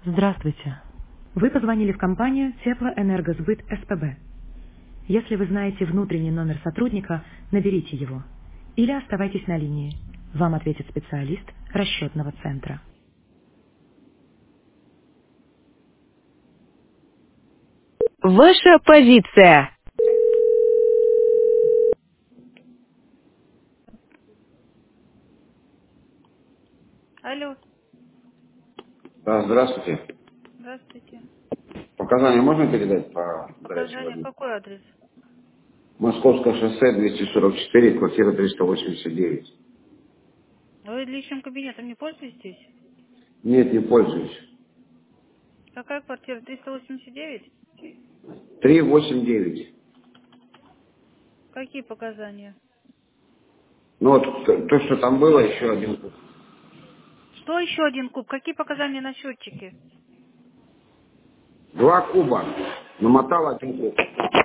Здравствуйте. Вы позвонили в компанию Теплоэнергосбыт СПБ. Если вы знаете внутренний номер сотрудника, наберите его. Или оставайтесь на линии. Вам ответит специалист расчетного центра. Ваша позиция. Алло, Да, здравствуйте. здравствуйте. Показания можно передать по горячей Показания, воде? какой адрес? Московское шоссе 244, квартира 389. Вы личным кабинетом не пользуетесь? Нет, не пользуюсь. Какая квартира? 389? 389. Какие показания? Ну вот то, что там было, еще один куб. Что еще один куб? Какие показания на счетчике? 2 куба. Намотал один куб.